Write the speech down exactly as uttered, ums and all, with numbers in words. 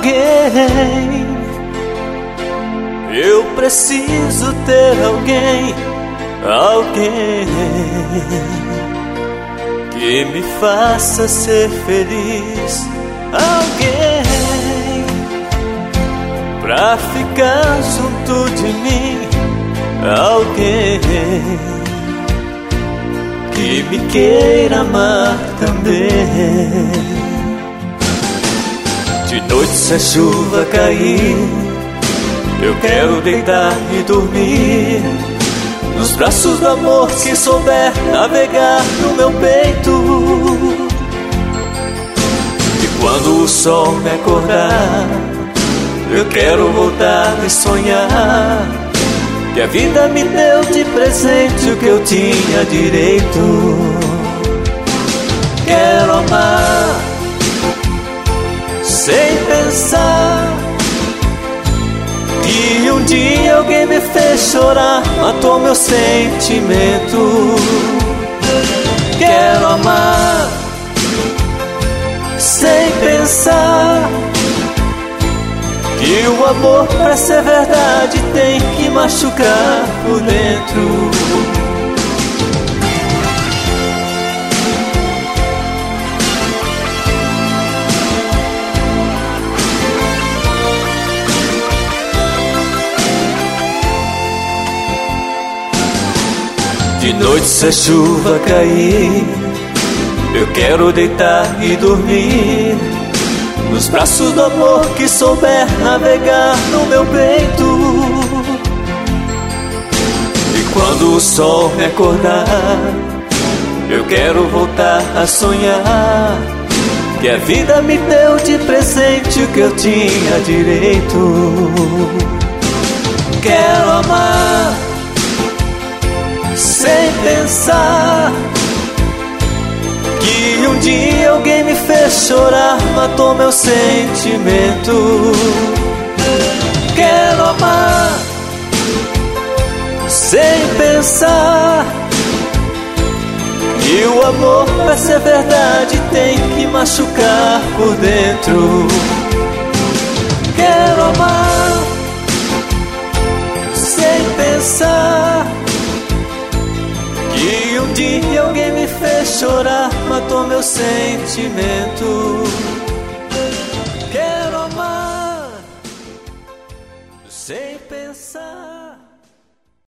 alguém. Eu preciso ter alguém, alguém que me faça ser feliz, alguém pra ficar junto de mim, alguém que me queira amar também. De noite se a chuva cair, eu quero deitar e dormir nos braços do amor que souber navegar no meu peito. E quando o sol me acordar, eu quero voltar e sonhar que a vida me deu de presente o que eu tinha direito. Quero amar sem pensar que um dia alguém me fez chorar, matou meu sentimento. Quero amar sem pensar que o amor pra ser verdade tem que machucar por dentro. De noite se a chuva cair, eu quero deitar e dormir nos braços do amor que souber navegar no meu peito. E quando o sol me acordar, eu quero voltar a sonhar que a vida me deu de presente o que eu tinha direito. Quero amar sem pensar que um dia alguém me fez chorar, matou meu sentimento. Quero amar sem pensar que o amor pra ser verdade tem que machucar por dentro. Quero amar sem pensar que um dia alguém me fez chorar, matou meu sentimento. Quero amar sem pensar